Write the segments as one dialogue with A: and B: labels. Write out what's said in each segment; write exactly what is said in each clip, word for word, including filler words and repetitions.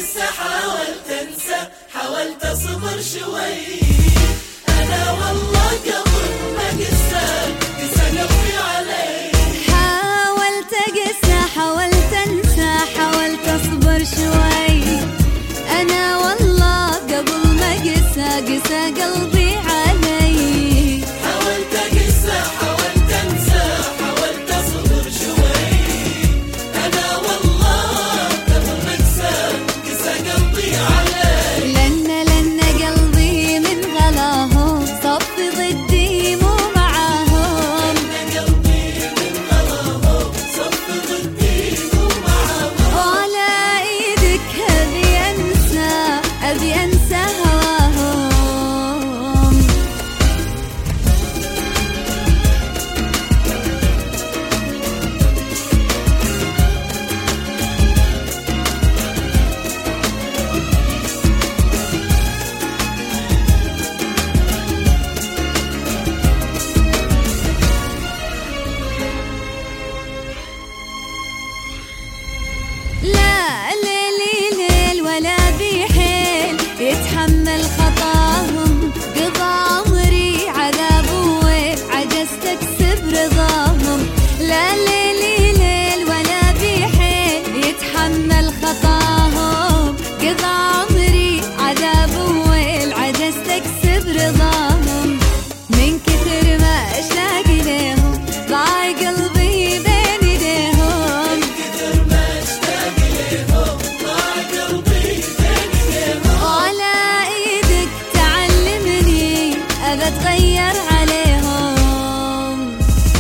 A: انسى حاولت انسى حاولت اصبر شوي. انا والله قبل ما قسى قسى قلبي علي.
B: حاولت اقسى حاولت انسى حاولت اصبر شوي. انا والله قبل ما قسى قسى قلبي علي.
A: حاولت اقسى حاولت انسى حاولت اصبر شوي. انا والله قبل ما قسى قسى قلبي علي.
B: لن لن قلبي من غلاهم صف ضدي مو معاهم.
A: لن قلبي من غلاهم صف ضدي مو معاهم.
B: وعلى ايدك ابي انسى ابي انسى هواهم. لا ليلي ليل ولا بحيل يتحمل خطاهم. قضى عمري عذاب وويل عجزت اكسب رضاهم. لا ليلي ليل ولا بحيل يتحمل خطاهم. قضى عمري عذاب وويل عجزت اكسب رضاهم. من كثر ما اشتاق ليهم ضاع قلبي بين ايديهم. وعلى ايدك تعلمني ابى اتغير عليهم.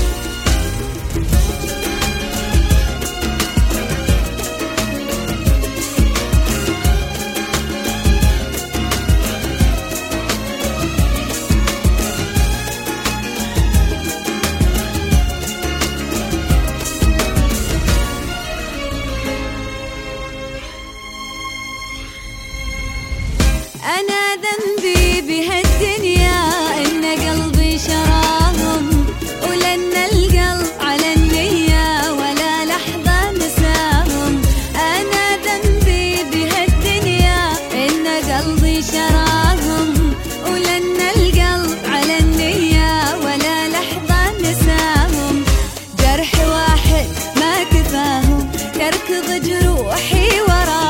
B: أنا ذنبي بهالدنيا إن قلبي شراهم. ولن القلب على النية ولا لحظة نساهم. أنا ذنبي بهالدنيا إن قلبي شراهم. ولن القلب على النية ولا لحظة نساهم. جرح واحد ما كفاهم تركض جروحي وراهم.